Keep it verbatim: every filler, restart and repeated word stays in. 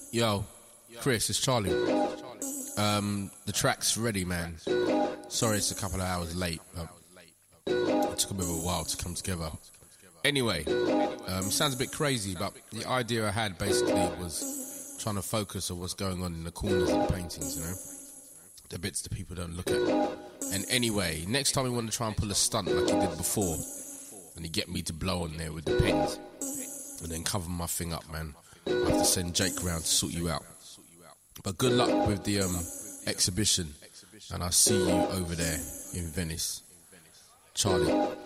Yo, Chris, it's Charlie. Um, the track's ready, man. Sorry it's a couple of hours late, but it took a bit of a while to come together. Anyway, um, sounds a bit crazy, but the idea I had basically was trying to focus on what's going on in the corners of the paintings, you know? The bits that people don't look at. And anyway, next time we want to try and pull a stunt like you did before, and you get me to blow on there with the pens, and then cover my thing up, man. I have to send Jake round to sort you out. But good luck with the um, exhibition, and I'll see you over there in Venice. Charlie.